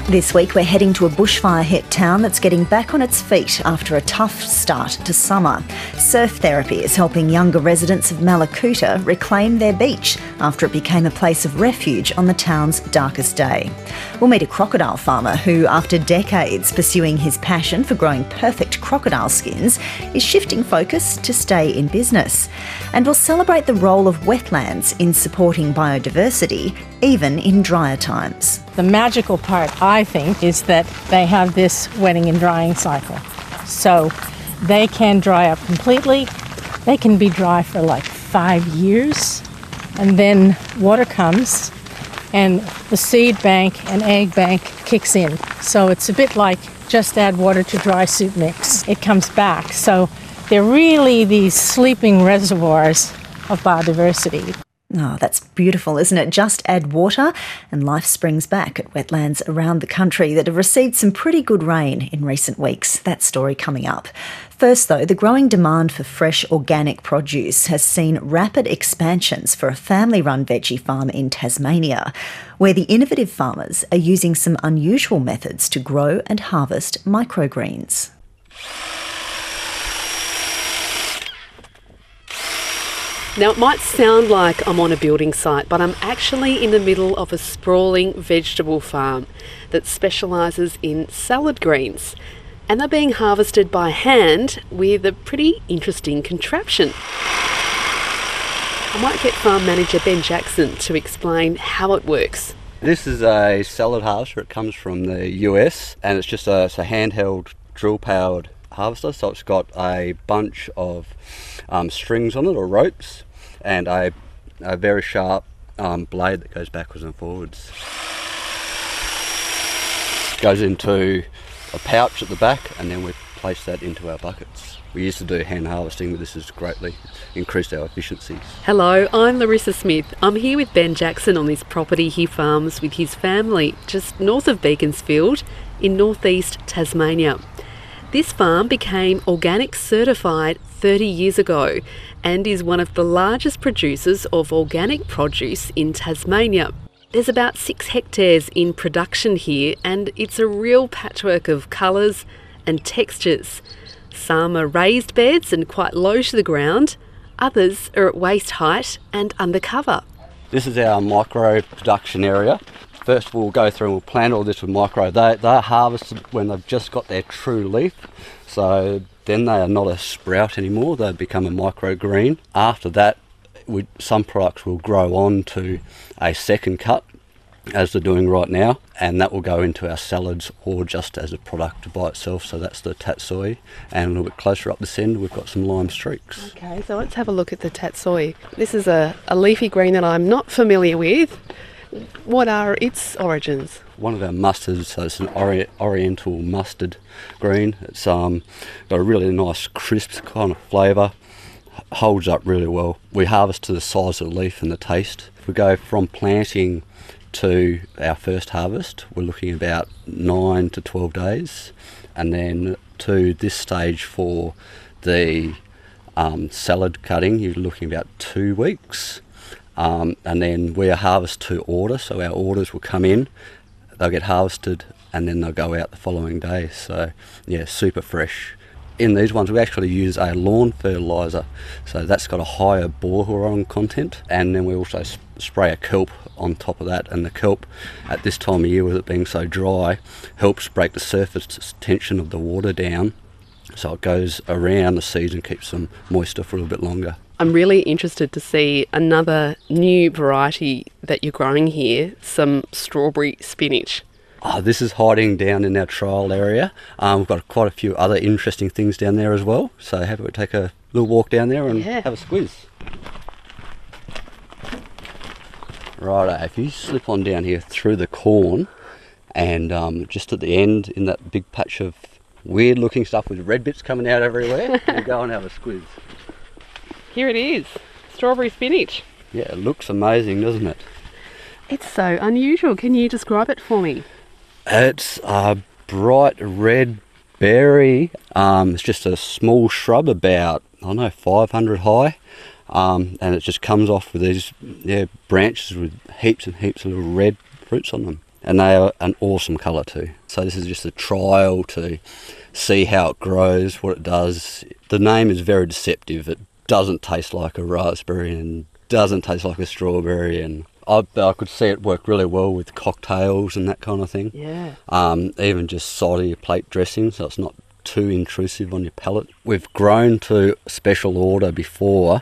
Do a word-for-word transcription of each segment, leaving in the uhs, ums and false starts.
This week we're heading to a bushfire-hit town that's getting back on its feet after a tough start to summer. Surf therapy is helping younger residents of Mallacoota reclaim their beach after it became a place of refuge on the town's darkest day. We'll meet a crocodile farmer who, after decades pursuing his passion for growing perfect crocodile skins, is shifting focus to stay in business. And we'll celebrate the role of wetlands in supporting biodiversity, even in drier times. The magical part, I think, is that they have this wetting and drying cycle. So they can dry up completely. They can be dry for like five years. And then water comes and the seed bank and egg bank kicks in. So it's a bit like just add water to dry soup mix. It comes back. So they're really these sleeping reservoirs of biodiversity. Oh, that's beautiful, isn't it? Just add water and life springs back at wetlands around the country that have received some pretty good rain in recent weeks. That story coming up. First, though, the growing demand for fresh organic produce has seen rapid expansions for a family-run veggie farm in Tasmania, where the innovative farmers are using some unusual methods to grow and harvest microgreens. Now, it might sound like I'm on a building site, but I'm actually in the middle of a sprawling vegetable farm that specialises in salad greens. And they're being harvested by hand with a pretty interesting contraption. I might get farm manager Ben Jackson to explain how it works. This is a salad harvester. It comes from the U S and it's just a, it's a handheld drill-powered harvester. So it's got a bunch of um, strings on it, or ropes, and a, a very sharp um, blade that goes backwards and forwards. Goes into a pouch at the back, and then we place that into our buckets. We used to do hand harvesting, but this has greatly increased our efficiencies. Hello, I'm Larissa Smith. I'm here with Ben Jackson on this property he farms with his family just north of Beaconsfield in northeast Tasmania. This farm became organic certified thirty years ago and is one of the largest producers of organic produce in Tasmania. There's about six hectares in production here, and it's a real patchwork of colours and textures. Some are raised beds and quite low to the ground, others are at waist height and undercover. This is our micro production area. First we'll go through and we'll plant all this with micro. They, they're harvested when they've just got their true leaf, so then they are not a sprout anymore, they become a microgreen. After that, we, some products will grow on to a second cut, as they're doing right now, and that will go into our salads or just as a product by itself. So that's the tatsoi, and a little bit closer up this end we've got some lime streaks. Okay, so let's have a look at the tatsoi. This is a, a leafy green that I'm not familiar with. What are its origins? One of our mustards, so it's an ori- oriental mustard green. It's um, got a really nice crisp kind of flavour, holds up really well. We harvest to the size of the leaf and the taste. If we go from planting to our first harvest, we're looking about nine to twelve days, and then to this stage for the um, salad cutting, you're looking about two weeks. Um, and then we are harvest to order, so our orders will come in, they'll get harvested, and then they'll go out the following day. So yeah, super fresh. In these ones we actually use a lawn fertiliser, so that's got a higher boron content, and then we also sp- spray a kelp on top of that, and the kelp at this time of year, with it being so dry, helps break the surface tension of the water down, so it goes around the seeds and keeps them moister for a little bit longer. I'm really interested to see another new variety that you're growing here, some strawberry spinach. Oh, this is hiding down in our trial area. Um, we've got quite a few other interesting things down there as well, so how about we take a little walk down there and yeah. have a squiz. Righto, if you slip on down here through the corn, and um, just at the end in that big patch of weird looking stuff with red bits coming out everywhere, we'll go and have a squiz. Here it is, strawberry spinach. Yeah, it looks amazing, doesn't it? It's so unusual. Can you describe it for me? It's a bright red berry. Um, it's just a small shrub, about, I don't know, five hundred high. Um, and it just comes off with these yeah, branches with heaps and heaps of little red fruits on them. and they are an awesome colour too. So this is just a trial to see how it grows, what it does. The name is very deceptive. It doesn't taste like a raspberry and doesn't taste like a strawberry, and I, I could see it work really well with cocktails and that kind of thing. Yeah. Um, even just side of your plate dressing, so it's not too intrusive on your palate. We've grown to special order before,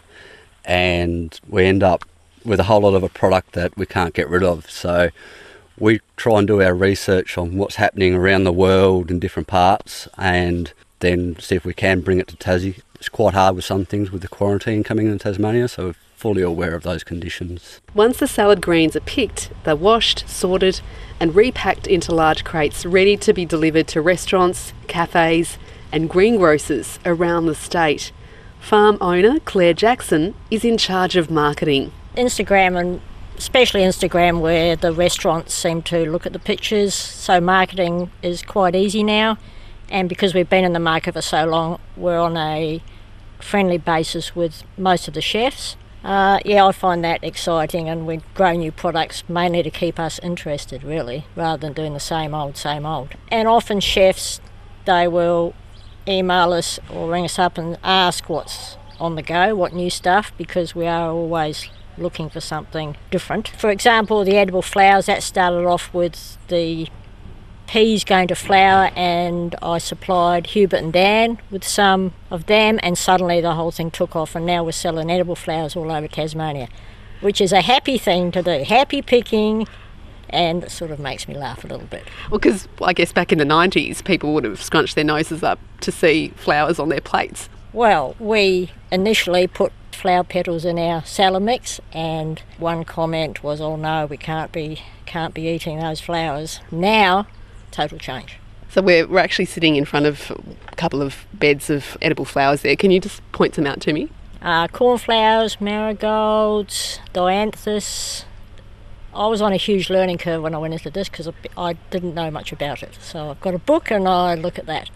and we end up with a whole lot of a product that we can't get rid of. So we try and do our research on what's happening around the world in different parts, and then see if we can bring it to Tassie. It's quite hard with some things with the quarantine coming into Tasmania, so we're fully aware of those conditions. Once the salad greens are picked, they're washed, sorted and repacked into large crates ready to be delivered to restaurants, cafes and greengrocers around the state. Farm owner Claire Jackson is in charge of marketing. Instagram, and especially Instagram, where the restaurants seem to look at the pictures, so marketing is quite easy now, and because we've been in the market for so long, we're on a friendly basis with most of the chefs. Uh, yeah, I find that exciting, and we grow new products mainly to keep us interested, really, rather than doing the same old, same old. And often chefs, they will email us or ring us up and ask what's on the go, what new stuff, because we are always looking for something different. For example, the edible flowers, that started off with the peas going to flower, and I supplied Hubert and Dan with some of them, and suddenly the whole thing took off, and now we're selling edible flowers all over Tasmania, which is a happy thing to do, happy picking, and it sort of makes me laugh a little bit. Well, because I guess back in the nineties, people would have scrunched their noses up to see flowers on their plates. Well, we initially put flower petals in our salad mix, and one comment was, oh no, we can't be can't be eating those flowers. Now, total change. So we're, we're actually sitting in front of a couple of beds of edible flowers there. Can you just point them out to me? Uh, cornflowers, marigolds, dianthus. I was on a huge learning curve when I went into this because I didn't know much about it. So I've got a book and I look at that.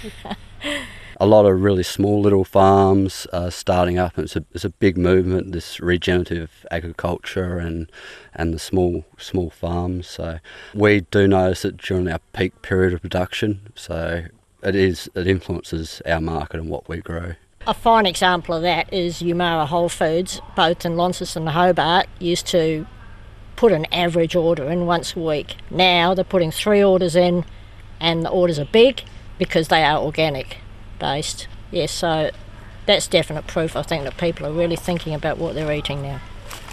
A lot of really small little farms are starting up. It's a it's a big movement, this regenerative agriculture and and the small small farms. So we do notice it during our peak period of production. So it is it influences our market and what we grow. A fine example of that is Umara Whole Foods, both in Launceston and Hobart, used to put an average order in once a week. Now they're putting three orders in, and the orders are big because they are organic based. Yes, so that's definite proof, I think, that people are really thinking about what they're eating now.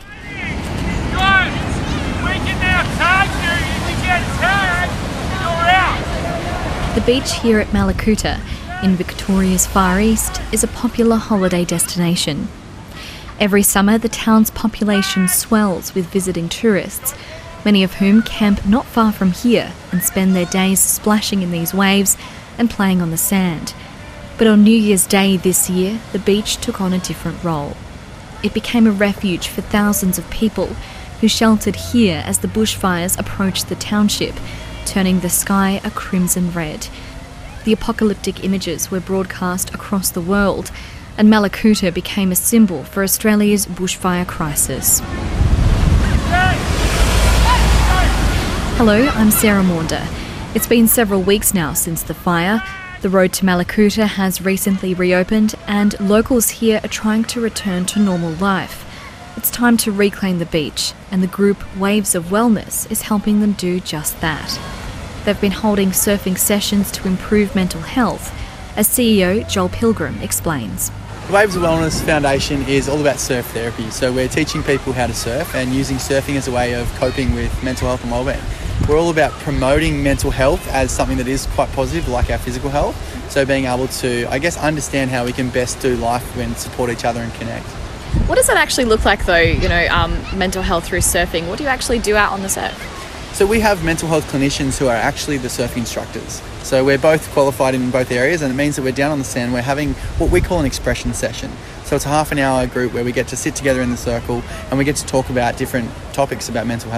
Guys, we can now tag you. If we get tagged, you're out. The beach here at Mallacoota, in Victoria's Far East, is a popular holiday destination. Every summer, the town's population swells with visiting tourists, many of whom camp not far from here and spend their days splashing in these waves and playing on the sand. But on New Year's Day this year, the beach took on a different role. It became a refuge for thousands of people who sheltered here as the bushfires approached the township, turning the sky a crimson red. The apocalyptic images were broadcast across the world, and Mallacoota became a symbol for Australia's bushfire crisis. Hello, I'm Sarah Maunder. It's been several weeks now since the fire. The road to Mallacoota has recently reopened, and locals here are trying to return to normal life. It's time to reclaim the beach, and the group Waves of Wellness is helping them do just that. They've been holding surfing sessions to improve mental health, as C E O Joel Pilgrim explains. The Waves of Wellness Foundation is all about surf therapy, so we're teaching people how to surf and using surfing as a way of coping with mental health and wellbeing. We're all about promoting mental health as something that is quite positive, like our physical health. So being able to, I guess, understand how we can best do life and support each other and connect. What does that actually look like though, you know, um, mental health through surfing? What do you actually do out on the surf? So we have mental health clinicians who are actually the surfing instructors. So we're both qualified in both areas, and it means that we're down on the sand, we're having what we call an expression session. So it's a half an hour group where we get to sit together in the circle and we get to talk about different topics about mental health.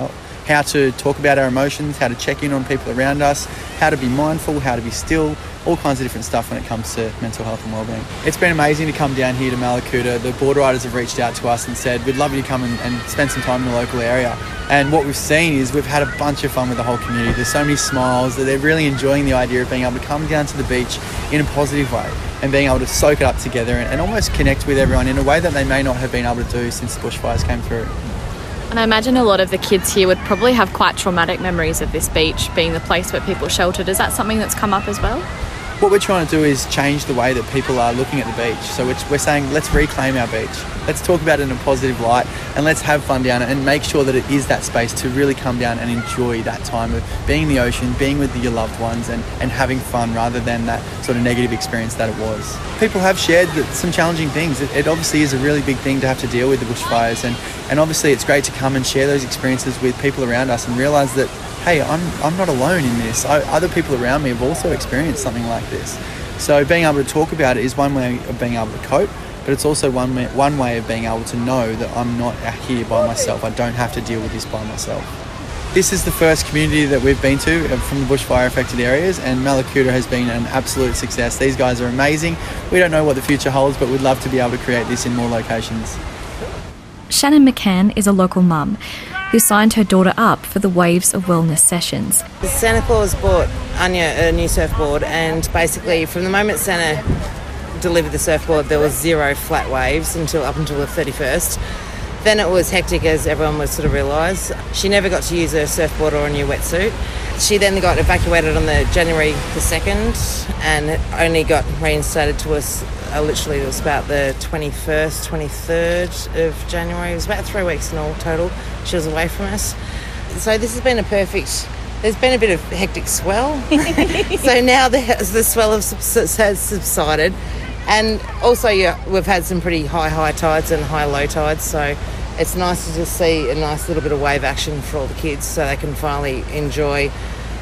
how to talk about our emotions, how to check in on people around us, how to be mindful, how to be still, all kinds of different stuff when it comes to mental health and wellbeing. It's been amazing to come down here to Mallacoota. The board riders have reached out to us and said, we'd love you to come and, and spend some time in the local area. And what we've seen is we've had a bunch of fun with the whole community. There's so many smiles that they're really enjoying the idea of being able to come down to the beach in a positive way and being able to soak it up together and, and almost connect with everyone in a way that they may not have been able to do since the bushfires came through. And I imagine a lot of the kids here would probably have quite traumatic memories of this beach being the place where people sheltered. Is that something that's come up as well? What we're trying to do is change the way that people are looking at the beach. So we're saying, let's reclaim our beach. Let's talk about it in a positive light and let's have fun down it and make sure that it is that space to really come down and enjoy that time of being in the ocean, being with your loved ones and, and having fun rather than that sort of negative experience that it was. People have shared some challenging things. It, it obviously is a really big thing to have to deal with the bushfires and, and obviously it's great to come and share those experiences with people around us and realise that hey, I'm I'm not alone in this. I, other people around me have also experienced something like this. So being able to talk about it is one way of being able to cope, but it's also one way, one way of being able to know that I'm not here by myself. I don't have to deal with this by myself. This is the first community that we've been to from the bushfire affected areas, and Mallacoota has been an absolute success. These guys are amazing. We don't know what the future holds, but we'd love to be able to create this in more locations. Shannon McCann is a local mum who signed her daughter up for the Waves of Wellness sessions. Santa Claus bought Anya a new surfboard, and basically from the moment Santa delivered the surfboard there was zero flat waves until up until the thirty-first. Then it was hectic, as everyone would sort of realise. She never got to use her surfboard or a new wetsuit. She then got evacuated on the January the second and only got reinstated to us uh, literally it was about the twenty-first, twenty-third of January. It was about three weeks in all total she was away from us. So this has been a perfect, there's been a bit of hectic swell. So now the, the swell has subsided. And also, yeah, we've had some pretty high high tides and high low tides, so it's nice to just see a nice little bit of wave action for all the kids so they can finally enjoy,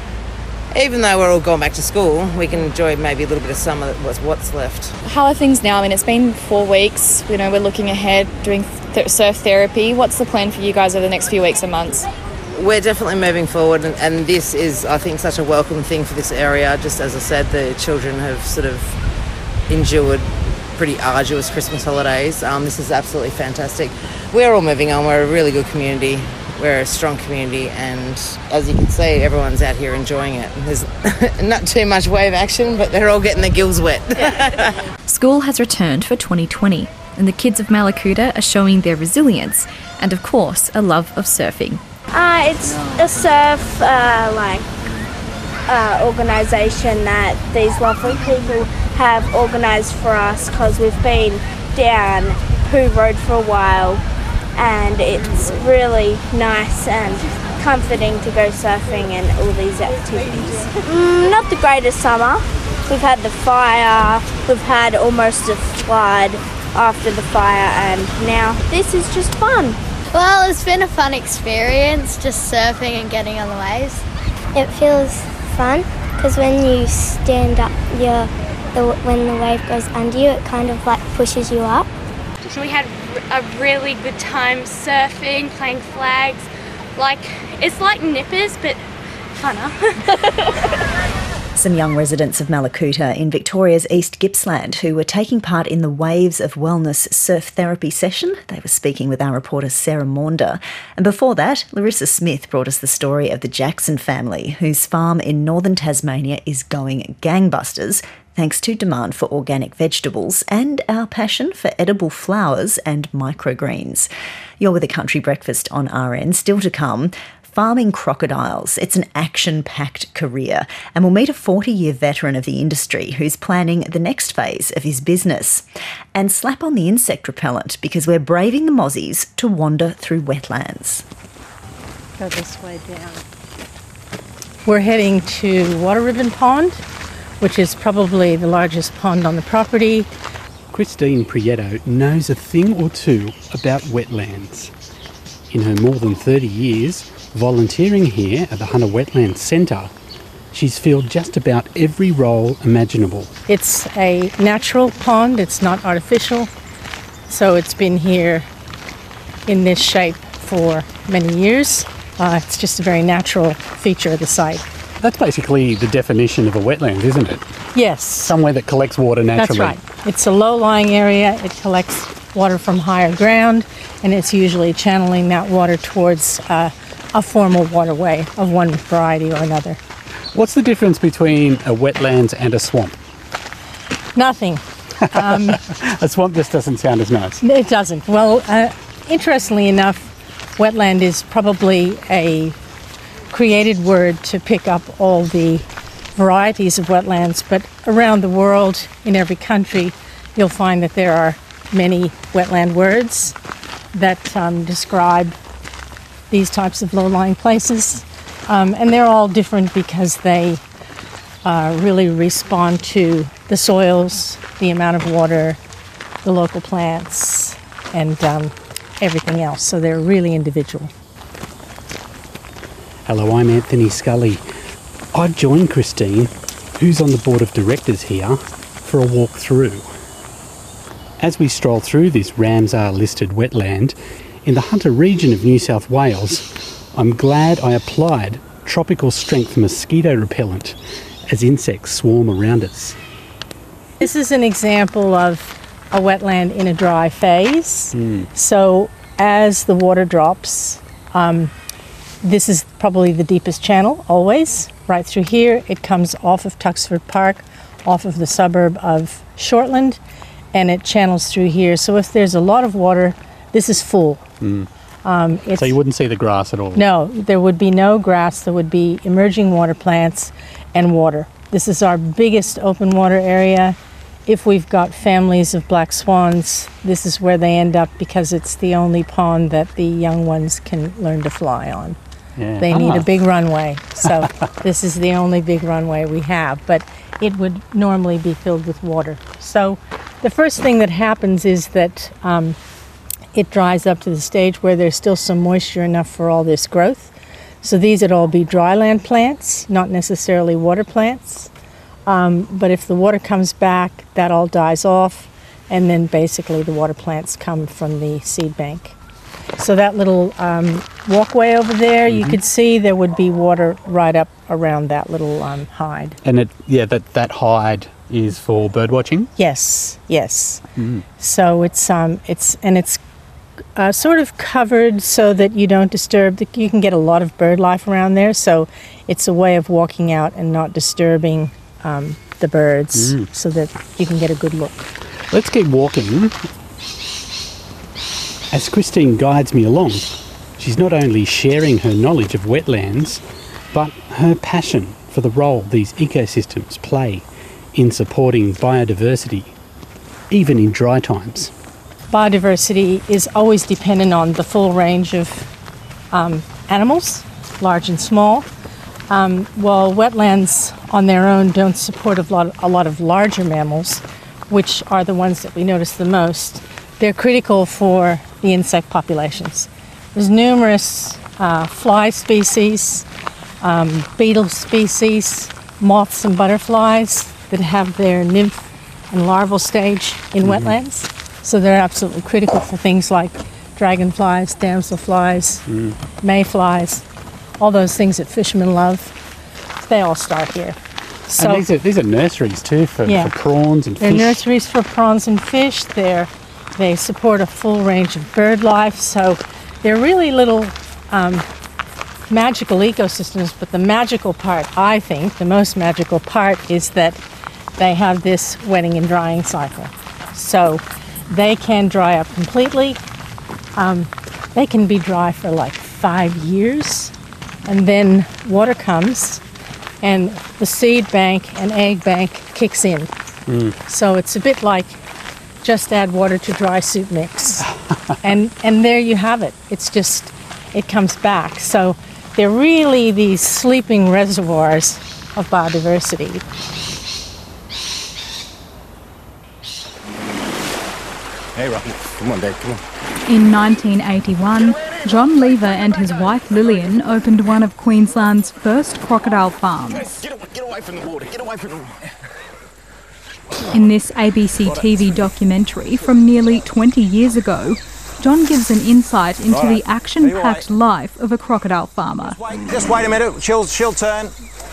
even though we're all going back to school, we can enjoy maybe a little bit of summer, what's, what's left. How are things now? I mean, it's been four weeks, you know, we're looking ahead, doing th- surf therapy. What's the plan for you guys over the next few weeks and months? We're definitely moving forward, and, and this is, I think, such a welcome thing for this area. Just as I said, the children have sort of endured pretty arduous Christmas holidays. Um, this is absolutely fantastic. We're all moving on. We're a really good community. We're a strong community, and as you can see, everyone's out here enjoying it. There's not too much wave action, but they're all getting their gills wet. School has returned for twenty twenty, and the kids of Mallacoota are showing their resilience and, of course, a love of surfing. Uh, it's a surf uh, like uh, organisation that these lovely people have organised for us, because we've been down Pooh Road for a while, and it's really nice and comforting to go surfing and all these activities. Mm, not the greatest summer. We've had the fire, we've had almost a flood after the fire, and now this is just fun. Well, it's been a fun experience just surfing and getting on the waves. It feels fun because when you stand up, you're, the, when the wave goes under you, it kind of like pushes you up. So we had a really good time surfing, playing flags. Like, it's like Nippers, but funner. Some young residents of Mallacoota in Victoria's East Gippsland who were taking part in the Waves of Wellness surf therapy session. They were speaking with our reporter Sarah Maunder. And before that, Larissa Smith brought us the story of the Jackson family, whose farm in northern Tasmania is going gangbusters thanks to demand for organic vegetables and our passion for edible flowers and microgreens. You're with a Country Breakfast on R N. Still to come, farming crocodiles. It's an action-packed career, and we'll meet a forty-year veteran of the industry who's planning the next phase of his business. And slap on the insect repellent, because we're braving the mozzies to wander through wetlands. Go this way down. We're heading to Water Ribbon Pond, which is probably the largest pond on the property. Christine Prieto knows a thing or two about wetlands. In her more than thirty years volunteering here at the Hunter Wetlands Centre, she's filled just about every role imaginable. It's a natural pond, it's not artificial, so it's been here in this shape for many years. Uh, it's just a very natural feature of the site. That's basically the definition of a wetland, isn't it? Yes. Somewhere that collects water naturally. That's right. It's a low-lying area. It collects water from higher ground, and it's usually channeling that water towards uh, a formal waterway of one variety or another. What's the difference between a wetland and a swamp? Nothing. Um, a swamp just doesn't sound as nice. It doesn't. Well, uh, interestingly enough, wetland is probably a created word to pick up all the varieties of wetlands, but around the world, in every country, you'll find that there are many wetland words that um, describe these types of low-lying places. Um, and they're all different because they uh, really respond to the soils, the amount of water, the local plants, and um, everything else. So they're really individual. Hello, I'm Anthony Scully. I've joined Christine, who's on the board of directors here, for a walk through. As we stroll through this Ramsar listed wetland in the Hunter region of New South Wales, I'm glad I applied tropical strength mosquito repellent as insects swarm around us. This is an example of a wetland in a dry phase. Mm. So as the water drops, um, this is probably the deepest channel always. Right through here, it comes off of Tuxford Park, off of the suburb of Shortland, and it channels through here. So if there's a lot of water, this is full. Mm. Um, so you wouldn't see the grass at all? No, there would be no grass. There would be emerging water plants and water. This is our biggest open water area. If we've got families of black swans, this is where they end up because it's the only pond that the young ones can learn to fly on. Yeah. They need Ah. a big runway, so this is the only big runway we have, but it would normally be filled with water. So the first thing that happens is that um, it dries up to the stage where there's still some moisture enough for all this growth. So these would all be dryland plants, not necessarily water plants. Um, but if the water comes back, that all dies off, and then basically the water plants come from the seed bank. So that little um, walkway over there, mm-hmm. you could see there would be water right up around that little um, hide. And it, yeah, that, that hide is for bird watching? Yes, yes. Mm. So it's um, it's and it's uh, sort of covered so that you don't disturb. The, you can get a lot of bird life around there, so it's a way of walking out and not disturbing um, the birds, mm. so that you can get a good look. Let's keep walking. As Christine guides me along, she's not only sharing her knowledge of wetlands, but her passion for the role these ecosystems play in supporting biodiversity, even in dry times. Biodiversity is always dependent on the full range of um, animals, large and small. Um, while wetlands on their own don't support a lot, a lot of larger mammals, which are the ones that we notice the most, they're critical for the insect populations. There's numerous uh, fly species, um, beetle species, moths and butterflies that have their nymph and larval stage in mm-hmm. wetlands. So they're absolutely critical for things like dragonflies, damselflies, mm. mayflies, all those things that fishermen love. They all start here. So and these are, these are nurseries too for, yeah, for prawns and they're fish. They're nurseries for prawns and fish. They're, they support a full range of bird life. So they're really little um, magical ecosystems. But the magical part, I think, the most magical part is that they have this wetting and drying cycle. So they can dry up completely. Um, they can be dry for like five years. And then water comes and the seed bank and egg bank kicks in. Mm. So it's a bit like just add water to dry soup mix. and and there you have it. It's just, it comes back. So they're really these sleeping reservoirs of biodiversity. Hey, Rocky. Come on, Dad. Come on. In nineteen eighty-one, John Lever and his wife Lillian opened one of Queensland's first crocodile farms. Get away, get away from the water. Get away from the water. In this A B C T V documentary from nearly twenty years ago, John gives an insight into Right. the action-packed life of a crocodile farmer. Just wait a minute. She'll, she'll turn.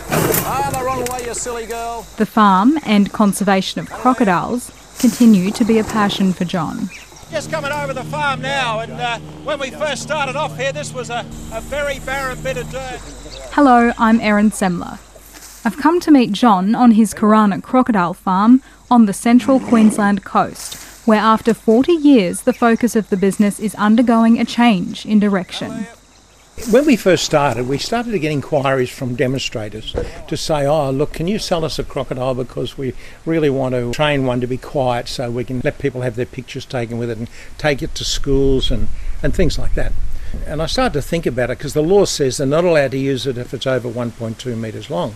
Ah, the wrong way, you silly girl. The farm and conservation of crocodiles continue to be a passion for John. Just coming over the farm now, and uh, when we first started off here, this was a, a very barren bit of dirt. Hello, I'm Erin Semler. I've come to meet John on his Karana crocodile farm on the central Queensland coast, where after forty years the focus of the business is undergoing a change in direction. When we first started, we started to get inquiries from demonstrators to say, oh, look, can you sell us a crocodile, because we really want to train one to be quiet so we can let people have their pictures taken with it and take it to schools and, and things like that. And I started to think about it, because the law says they're not allowed to use it if it's over one point two metres long.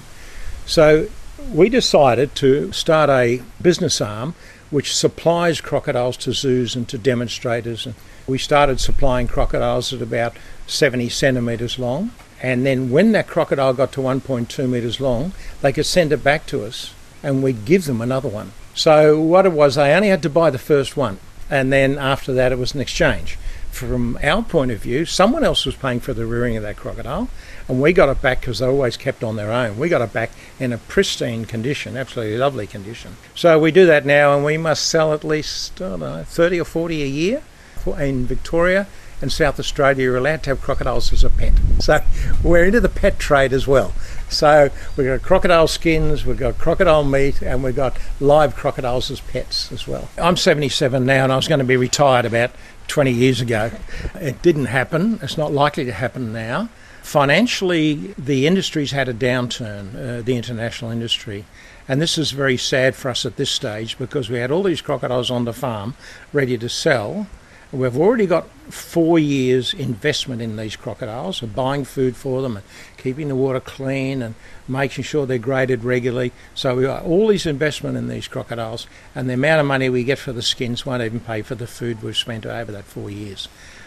So we decided to start a business arm which supplies crocodiles to zoos and to demonstrators. And we started supplying crocodiles at about seventy centimetres long, and then when that crocodile got to one point two metres long, they could send it back to us and we'd give them another one. So what it was, they only had to buy the first one, and then after that it was an exchange. From our point of view, someone else was paying for the rearing of that crocodile, and we got it back because they always kept on their own. We got it back in a pristine condition, absolutely lovely condition. So we do that now, and we must sell at least, I don't know, thirty or forty a year. In Victoria and South Australia, you're allowed to have crocodiles as a pet. So we're into the pet trade as well. So we've got crocodile skins, we've got crocodile meat, and we've got live crocodiles as pets as well. I'm seventy-seven now, and I was going to be retired about twenty years ago. It didn't happen. It's not likely to happen now. Financially, the industry's had a downturn, uh, the international industry. And this is very sad for us at this stage, because we had all these crocodiles on the farm ready to sell. We've already got four years investment in these crocodiles, of buying food for them and keeping the water clean and making sure they're graded regularly. So we've got all this investment in these crocodiles, and the amount of money we get for the skins won't even pay for the food we've spent over that four years.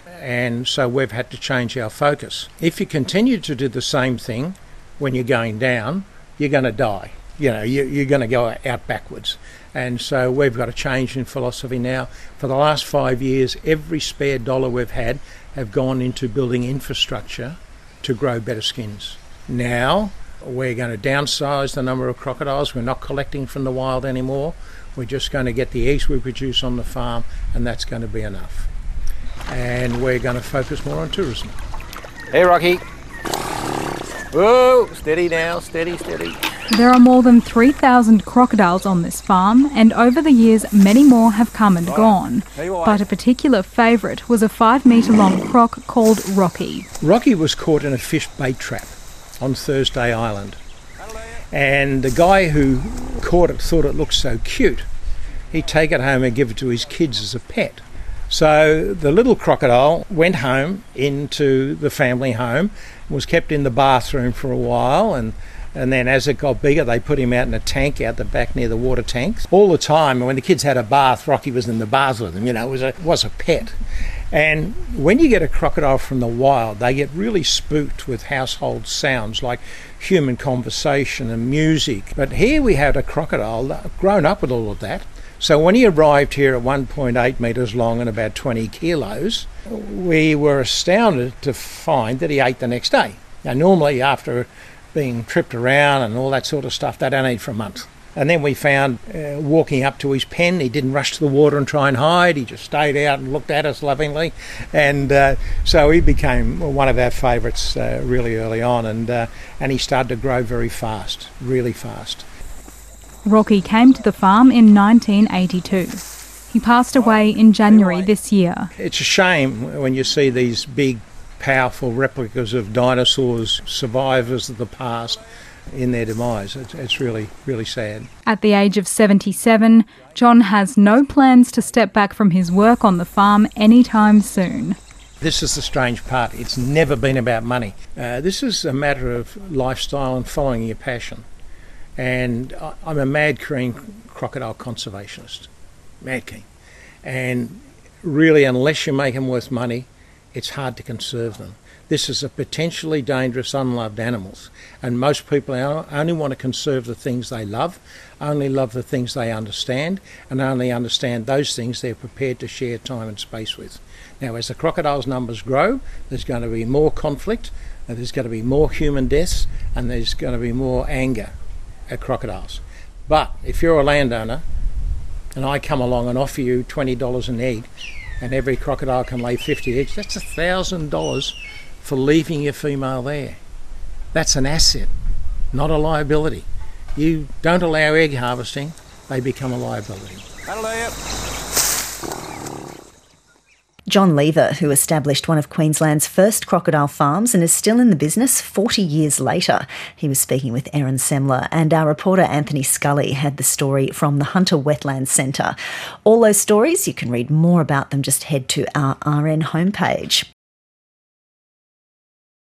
And so we've had to change our focus. If you continue to do the same thing when you're going down, you're going to die. You know, you, you're going to go out backwards. And so we've got a change in philosophy now. For the last five years, every spare dollar we've had have gone into building infrastructure to grow better skins. Now we're going to downsize the number of crocodiles. We're not collecting from the wild anymore. We're just going to get the eggs we produce on the farm, and that's going to be enough. And we're going to focus more on tourism. Hey, Rocky. Whoa, steady now, steady, steady. There are more than three thousand crocodiles on this farm, and over the years many more have come and gone. But a particular favourite was a five metre long croc called Rocky. Rocky was caught in a fish bait trap on Thursday Island. And the guy who caught it thought it looked so cute, he'd take it home and give it to his kids as a pet. So the little crocodile went home into the family home, was kept in the bathroom for a while, and And then as it got bigger, they put him out in a tank out the back near the water tanks. All the time, when the kids had a bath, Rocky was in the bath with them. You know, it was a, was a pet. And when you get a crocodile from the wild, they get really spooked with household sounds like human conversation and music. But here we had a crocodile grown up with all of that. So when he arrived here at one point eight metres long and about twenty kilos, we were astounded to find that he ate the next day. Now, normally after being tripped around and all that sort of stuff, they don't eat for a month. And then we found uh, walking up to his pen, he didn't rush to the water and try and hide, he just stayed out and looked at us lovingly. And uh, so he became one of our favourites uh, really early on, and uh, and he started to grow very fast, really fast. Rocky came to the farm in nineteen eighty-two. He passed away in January this year. It's a shame when you see these big, powerful replicas of dinosaurs, survivors of the past, in their demise. It's, it's really, really sad. At the age of seventy-seven, John has no plans to step back from his work on the farm anytime soon. This is the strange part. It's never been about money. Uh, this is a matter of lifestyle and following your passion. And I'm a mad keen crocodile conservationist. Mad keen. And really, unless you make them worth money, it's hard to conserve them. This is a potentially dangerous, unloved animal, and most people only want to conserve the things they love, only love the things they understand, and only understand those things they're prepared to share time and space with. Now, as the crocodiles' numbers grow, there's going to be more conflict, and there's going to be more human deaths, and there's going to be more anger at crocodiles. But if you're a landowner, and I come along and offer you twenty dollars an egg, and every crocodile can lay fifty eggs, that's one thousand dollars for leaving your female there. That's an asset, not a liability. You don't allow egg harvesting, they become a liability. John Lever, who established one of Queensland's first crocodile farms and is still in the business forty years later. He was speaking with Erin Semler, and our reporter Anthony Scully had the story from the Hunter Wetlands Centre. All those stories, you can read more about them, just head to our R N homepage.